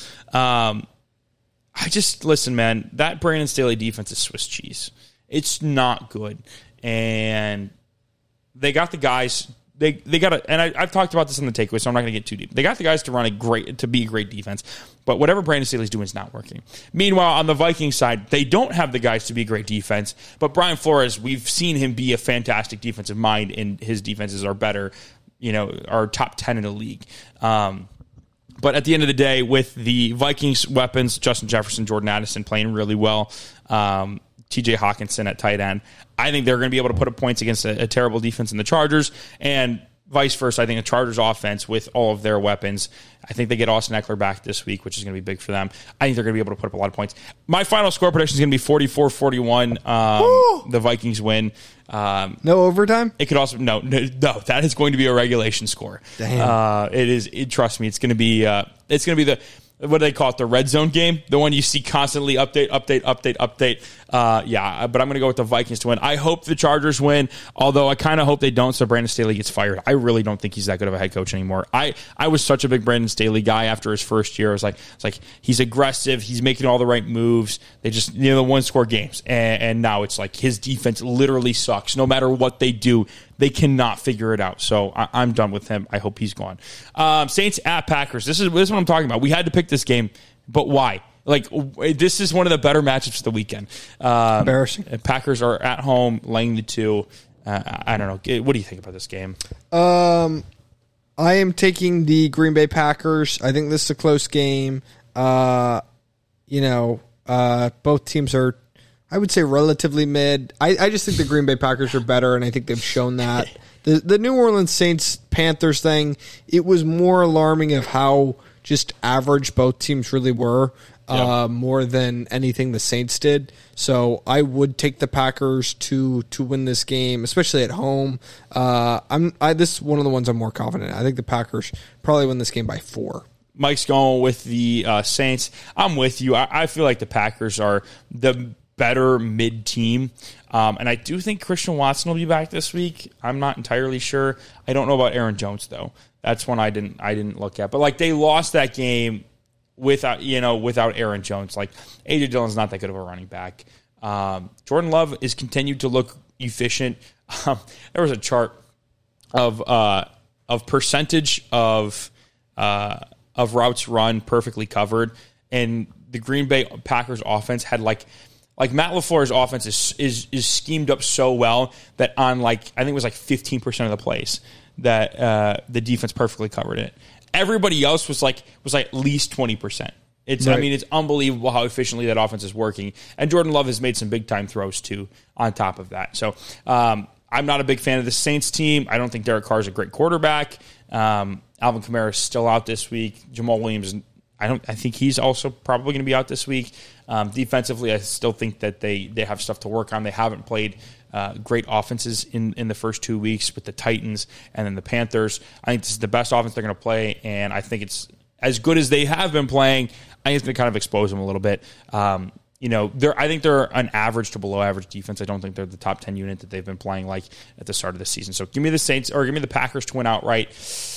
Listen, man, that Brandon Staley defense is Swiss cheese. It's not good, and they got the guys. They got it, and I've talked about this in the takeaway, so I'm not going to get too deep. They got the guys to be a great defense, but whatever Brandon Staley's doing is not working. Meanwhile, on the Vikings side, they don't have the guys to be a great defense, but Brian Flores, we've seen him be a fantastic defensive mind, and his defenses are better, are top 10 in the league. But at the end of the day, with the Vikings weapons, Justin Jefferson, Jordan Addison playing really well, TJ Hawkinson at tight end, I think they're going to be able to put up points against a terrible defense in the Chargers, and vice versa. I think the Chargers offense with all of their weapons, I think they get Austin Eckler back this week, which is going to be big for them. I think they're going to be able to put up a lot of points. My final score prediction is going to be 44-41. The Vikings win. No overtime? It could also no. That is going to be a regulation score. Damn. It is. Trust me, it's going to be the. What do they call it? The red zone game? The one you see constantly update. But I'm going to go with the Vikings to win. I hope the Chargers win, although I kind of hope they don't, so Brandon Staley gets fired. I really don't think he's that good of a head coach anymore. I was such a big Brandon Staley guy after his first year. It's like he's aggressive. He's making all the right moves. They just, the one-score games. And now it's like his defense literally sucks. No matter what they do, they cannot figure it out. So I'm done with him. I hope he's gone. Saints at Packers. This is what I'm talking about. We had to pick this game, but why? This is one of the better matchups of the weekend. Embarrassing. Packers are at home, laying the 2. I don't know. What do you think about this game? I am taking the Green Bay Packers. I think this is a close game. Both teams are, I would say, relatively mid. I just think the Green Bay Packers are better, and I think they've shown that. The New Orleans Saints-Panthers thing, it was more alarming of how just average both teams really were, more than anything the Saints did. So I would take the Packers to win this game, especially at home. This is one of the ones I'm more confident in. I think the Packers probably win this game by 4. Mike's going with the Saints. I'm with you. I feel like the Packers are the better mid team. And I do think Christian Watson will be back this week. I'm not entirely sure. I don't know about Aaron Jones, though. That's one I didn't look at. But they lost that game without Aaron Jones. A.J. Dillon's not that good of a running back. Jordan Love is continued to look efficient. There was a chart of percentage of routes run perfectly covered, and the Green Bay Packers offense had Matt LaFleur's offense is schemed up so well that on I think it was 15% of the plays that the defense perfectly covered it. Everybody else was at least 20%. It's right. I mean, it's unbelievable how efficiently that offense is working. And Jordan Love has made some big time throws too on top of that. So I'm not a big fan of the Saints team. I don't think Derek Carr is a great quarterback. Alvin Kamara is still out this week. Jamal Williams, I think he's also probably going to be out this week. Defensively, I still think that they have stuff to work on. They haven't played great offenses in the first 2 weeks with the Titans and then the Panthers. I think this is the best offense they're going to play, and I think it's as good as they have been playing. I think it's going to kind of expose them a little bit. I think they're an average to below average defense. I don't think they're the top 10 unit that they've been playing at the start of the season. So give me the Saints, or give me the Packers to win outright.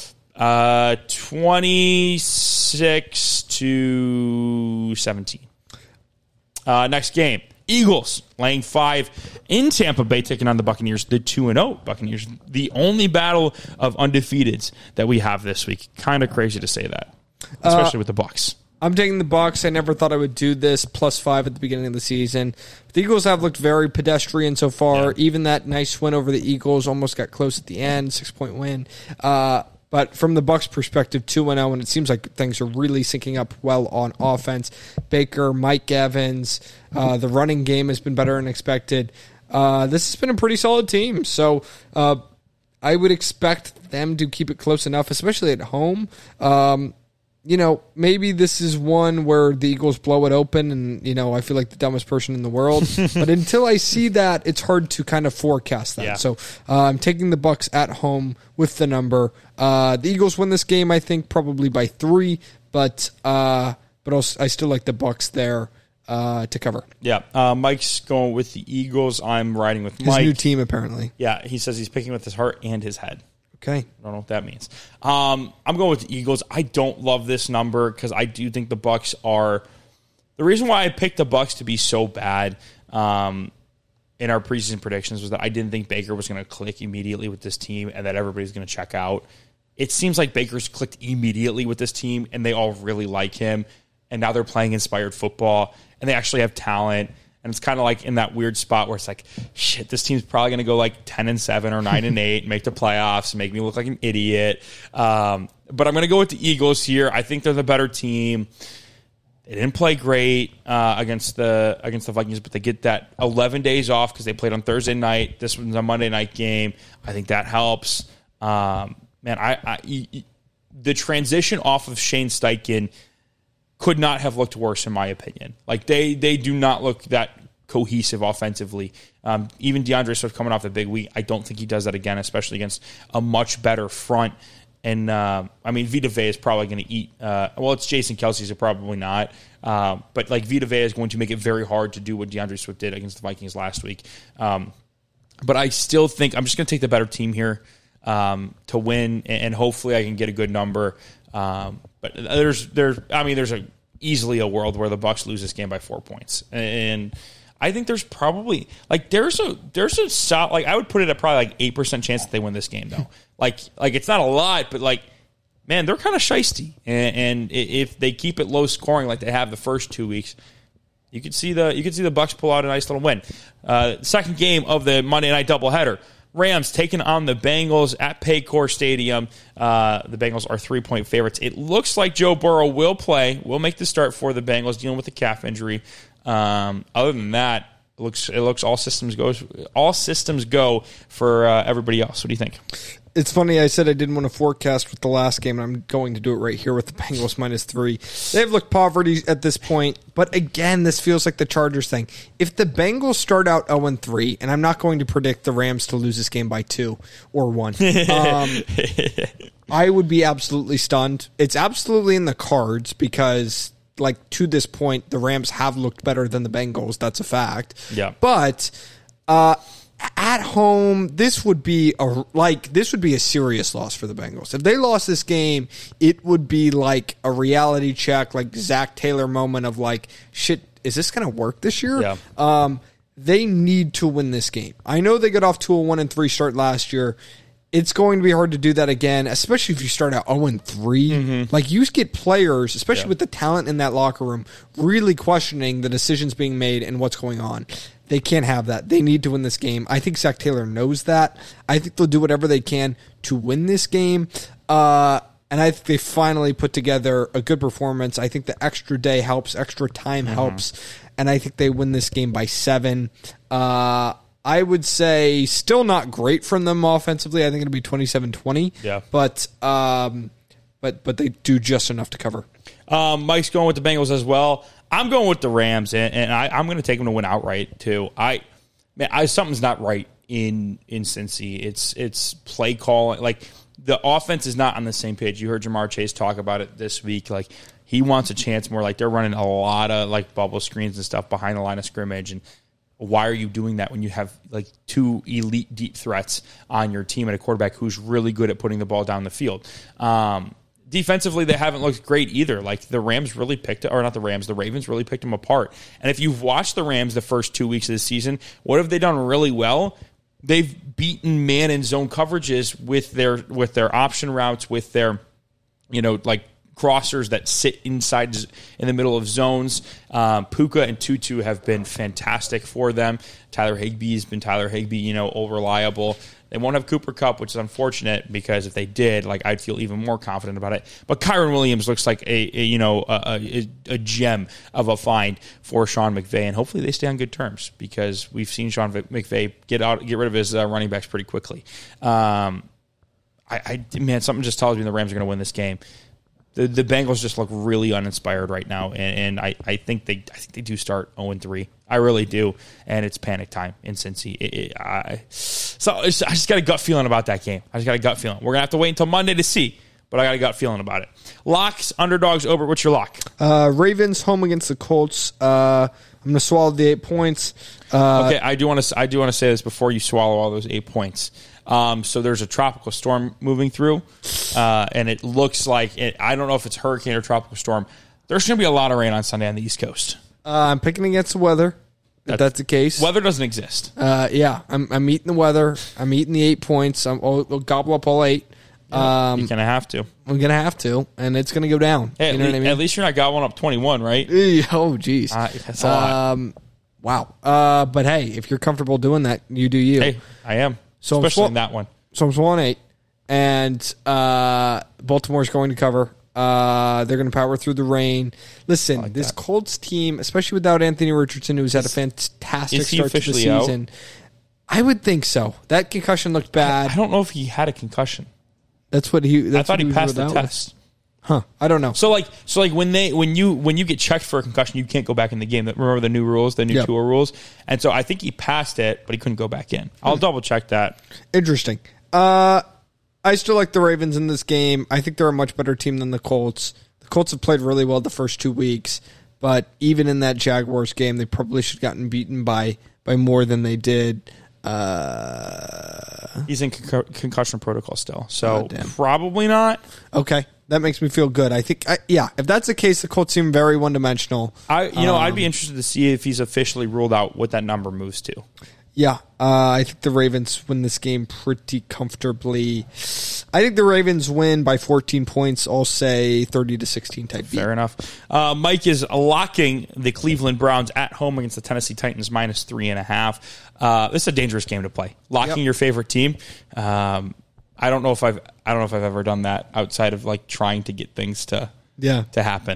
26-17. Next game, Eagles laying 5 in Tampa Bay, taking on the Buccaneers, the 2-0 Buccaneers. The only battle of undefeateds that we have this week. Kind of crazy to say that, especially with the Bucs. I'm taking the Bucs. I never thought I would do this. +5 at the beginning of the season. The Eagles have looked very pedestrian so far. Yeah. Even that nice win over the Eagles almost got close at the end, 6-point win. But from the Bucs' perspective, 2-0, and it seems like things are really syncing up well on offense. Baker, Mike Evans, the running game has been better than expected. This has been a pretty solid team. So I would expect them to keep it close enough, especially at home. Maybe this is one where the Eagles blow it open and, I feel like the dumbest person in the world. But until I see that, it's hard to kind of forecast that. Yeah. So I'm taking the Bucs at home with the number. The Eagles win this game, I think, probably by 3. But but I still like the Bucs there to cover. Yeah, Mike's going with the Eagles. I'm riding with His Mike. new team, apparently. Yeah, he says he's picking with his heart and his head. Okay. I don't know what that means. I'm going with the Eagles. I don't love this number because I do think the Bucs are the reason why I picked the Bucs to be so bad in our preseason predictions was that I didn't think Baker was going to click immediately with this team and that everybody's going to check out. It seems like Baker's clicked immediately with this team and they all really like him. And now they're playing inspired football and they actually have talent. And it's kind of like in that weird spot where it's like, shit, this team's probably going to go like 10-7 or 9-8, make the playoffs, and make me look like an idiot. But I'm going to go with the Eagles here. I think they're the better team. They didn't play great against the Vikings, but they get that 11 days off because they played on Thursday night. This one's a Monday night game. I think that helps. Man, the transition off of Shane Steichen could not have looked worse, in my opinion. Like, they do not look that cohesive offensively. Even DeAndre Swift coming off the big week, I don't think he does that again, especially against a much better front. And, Vita Vea is probably going to eat. It's Jason Kelsey, so probably not. But, Vita Vea is going to make it very hard to do what DeAndre Swift did against the Vikings last week. But I still think I'm just going to take the better team here to win, and hopefully I can get a good number. But there's easily a world where the Bucs lose this game by 4 points, and I think there's probably there's a solid, I would put it at probably 8% chance that they win this game though. It's not a lot, but man, they're kind of shiesty, and if they keep it low scoring like they have the first 2 weeks, you could see the Bucs pull out a nice little win. Second game of the Monday night doubleheader. Rams taking on the Bengals at Paycor Stadium. The Bengals are 3-point favorites. It looks like Joe Burrow will make the start for the Bengals, dealing with a calf injury. Other than that, it looks all systems go for everybody else. What do you think? It's funny, I said I didn't want to forecast with the last game, and I'm going to do it right here with the Bengals -3. They've looked poverty at this point, but again, this feels like the Chargers thing. If the Bengals start out 0-3, and I'm not going to predict the Rams to lose this game by 2 or 1, I would be absolutely stunned. It's absolutely in the cards because, to this point, the Rams have looked better than the Bengals. That's a fact. Yeah. But at home, this would be a serious loss for the Bengals. If they lost this game, it would be like a reality check, Zach Taylor moment of shit, is this going to work this year? Yeah. They need to win this game. I know they got off to a 1-3 start last year. It's going to be hard to do that again, especially if you start out 0-3. Mm-hmm. You get players, especially with the talent in that locker room, really questioning the decisions being made and what's going on. They can't have that. They need to win this game. I think Zach Taylor knows that. I think they'll do whatever they can to win this game. And I think they finally put together a good performance. I think the extra day helps, extra time helps. And I think they win this game by 7. I would say still not great from them offensively. I think it'll be 27-20. Yeah. But they do just enough to cover. Mike's going with the Bengals as well. I'm going with the Rams, and I'm going to take them to win outright too. Something's not right in Cincy. It's play calling. The offense is not on the same page. You heard Jamar Chase talk about it this week. He wants a chance more. They're running a lot of bubble screens and stuff behind the line of scrimmage. And why are you doing that when you have 2 elite deep threats on your team and a quarterback who's really good at putting the ball down the field? Defensively, they haven't looked great either. The Ravens really picked them apart. And if you've watched the Rams the first 2 weeks of the season, what have they done really well? They've beaten man and zone coverages with their option routes, with their crossers that sit inside in the middle of zones. Puka and Tutu have been fantastic for them. Tyler Higbee has been Tyler Higbee, reliable. They won't have Cooper Kupp, which is unfortunate because if they did, I'd feel even more confident about it. But Kyron Williams looks like a gem of a find for Sean McVay, and hopefully they stay on good terms because we've seen Sean McVay get rid of his running backs pretty quickly. Something just tells me the Rams are going to win this game. The Bengals just look really uninspired right now, and I think they do start 0-3. I really do, and it's panic time in Cincy. I just got a gut feeling about that game. I just got a gut feeling. We're gonna have to wait until Monday to see. but I got a gut feeling about it. Locks, underdogs, over. What's your lock? Ravens home against the Colts. I'm going to swallow the 8 points. Okay, I do want to say this before you swallow all those 8 points. So there's a tropical storm moving through, and it looks like I don't know if it's hurricane or tropical storm. There's going to be a lot of rain on Sunday on the East Coast. I'm picking against the weather. If that's the case, weather doesn't exist. Yeah, I'm eating the weather. I'm eating the 8 points. I'll gobble up all 8. You're gonna have to. I'm gonna have to, and it's gonna go down. Hey, you know what I mean? At least you're not gobbling up 21, right? Oh, geez, that's a lot. Wow. But hey, if you're comfortable doing that, you do you. Hey, I am. So especially in that one. So I'm swallowing 8, and Baltimore's going to cover. They're going to power through the rain. Listen, this Colts team, especially without Anthony Richardson, who's had a fantastic start to the season. Out? I would think so. That concussion looked bad. I don't know if he had a concussion. That's what he. I thought he passed the test. Huh? I don't know. So like when you get checked for a concussion, you can't go back in the game. Remember the new rules, the new tour rules, and so I think he passed it, but he couldn't go back in. I'll double check that. Interesting. I still like the Ravens in this game. I think they're a much better team than the Colts. The Colts have played really well the first 2 weeks, but even in that Jaguars game, they probably should have gotten beaten by more than they did. He's in concussion protocol still, so probably not. Okay, that makes me feel good. I think, if that's the case, the Colts seem very one-dimensional. I'd be interested to see if he's officially ruled out what that number moves to. Yeah, I think the Ravens win this game pretty comfortably. I think the Ravens win by 14 points. I'll say 30-16 type beat. Fair enough. Mike is locking the Cleveland Browns at home against the Tennessee Titans minus 3.5. This is a dangerous game to play. Locking your favorite team. I don't know if I've ever done that outside of like trying to get things to happen.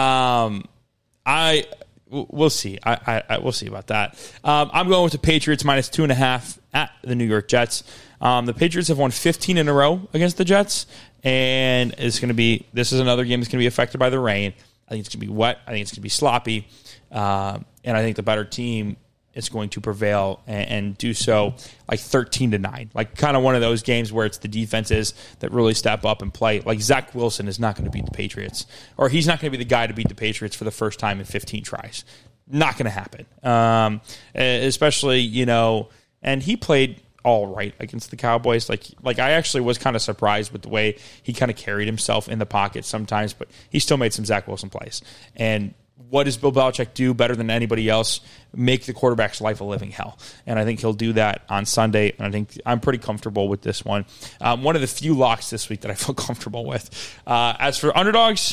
We'll see. We'll see about that. I'm going with the Patriots minus 2.5 at the New York Jets. The Patriots have won 15 in a row against the Jets, and this is another game that's going to be affected by the rain. I think it's going to be wet. I think it's going to be sloppy, and I think the better team is going to prevail and do so like 13-9, like kind of one of those games where it's the defenses that really step up and play. Like Zach Wilson is not going to beat the Patriots, or he's not going to be the guy to beat the Patriots for the first time in 15 tries. Not going to happen. Especially, and he played all right against the Cowboys. Like I actually was kind of surprised with the way he kind of carried himself in the pocket sometimes, but he still made some Zach Wilson plays. And what does Bill Belichick do better than anybody else? Make the quarterback's life a living hell. And I think he'll do that on Sunday. And I think I'm pretty comfortable with this one. One of the few locks this week that I feel comfortable with. As for underdogs,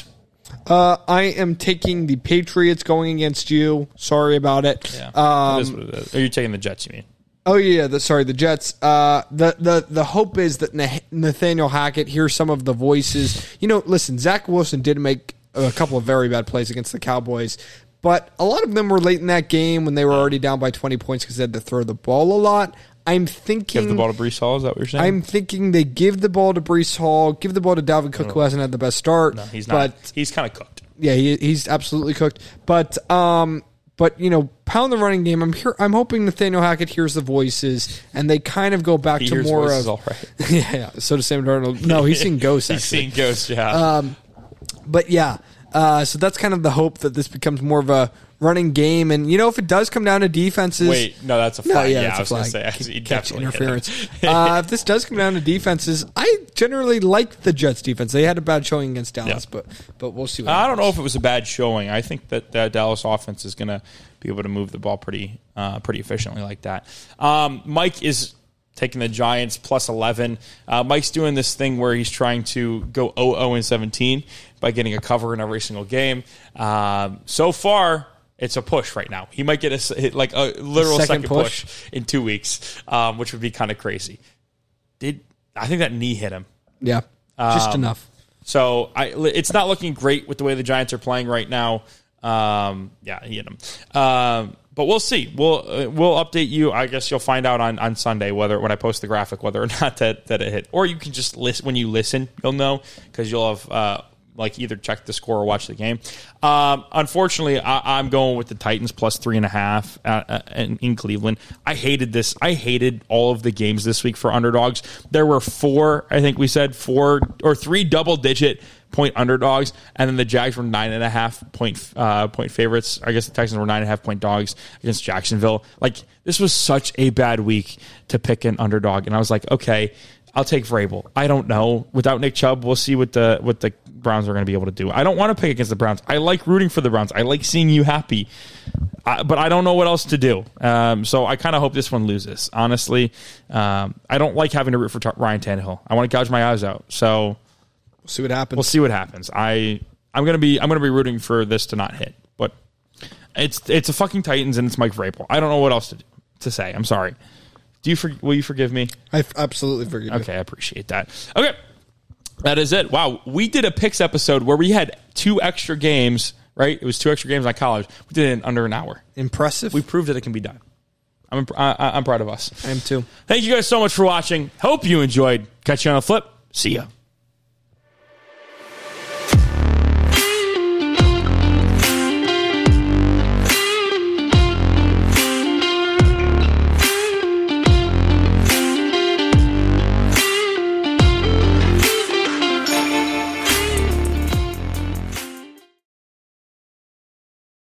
I am taking the Patriots going against you. Sorry about it. Yeah, that is what it is. Are you taking the Jets, you mean? Oh, yeah, the Jets. The hope is that Nathaniel Hackett hears some of the voices. Listen, Zach Wilson did make a couple of very bad plays against the Cowboys, but a lot of them were late in that game when they were already down by 20 points because they had to throw the ball a lot. I'm thinking... Give the ball to Breece Hall, is that what you're saying? I'm thinking they give the ball to Breece Hall, give the ball to Dalvin Cook, who hasn't had the best start. No, he's not. He's kind of cooked. Yeah, he's absolutely cooked. But pound the running game. I'm hoping Nathaniel Hackett hears the voices, and they kind of go back to more of... all right. Yeah, so does Sam Darnold. No, he's seen ghosts, actually. He's seen ghosts, yeah. But yeah, so that's kind of the hope that this becomes more of a running game. And, if it does come down to defenses... Wait, no, that's a flag. No, I was going to say, catch interference. If this does come down to defenses, I generally like the Jets defense. They had a bad showing against Dallas, but we'll see what happens. I don't know if it was a bad showing. I think that Dallas offense is going to be able to move the ball pretty efficiently like that. Mike is taking the Giants plus 11. Mike's doing this thing where he's trying to go 0-17 by getting a cover in every single game. So far, it's a push right now. He might get a literal second push in 2 weeks, which would be kind of crazy. I think that knee hit him. Yeah, just enough. So it's not looking great with the way the Giants are playing right now. He hit him. But we'll see. We'll update you. I guess you'll find out on Sunday when I post the graphic whether or not that it hit. Or you can just listen. When you listen, you'll know because you'll have like either check the score or watch the game. Unfortunately, I'm going with the Titans plus 3.5 in Cleveland. I hated this. I hated all of the games this week for underdogs. There were 4 3 double-digit point underdogs, and then the Jags were 9.5 point favorites. I guess the Texans were 9.5 point dogs against Jacksonville. Like, this was such a bad week to pick an underdog, and I was like, okay, I'll take Vrabel. I don't know. Without Nick Chubb, we'll see what the Browns are going to be able to do. I don't want to pick against the Browns. I like rooting for the Browns. I like seeing you happy, but I don't know what else to do. So I kind of hope this one loses. Honestly, I don't like having to root for Ryan Tannehill. I want to gouge my eyes out. So we'll see what happens. We'll see what happens. I'm gonna be rooting for this to not hit, but it's a fucking Titans and it's Mike Vrabel. I don't know what else to say. I'm sorry. Will you forgive me? I absolutely forgive you. Okay, I appreciate that. Okay, that is it. Wow, we did a picks episode where we had 2 extra games, right? It was 2 extra games on college. We did it in under an hour. Impressive. We proved that it can be done. I'm proud of us. I am too. Thank you guys so much for watching. Hope you enjoyed. Catch you on the flip. See ya.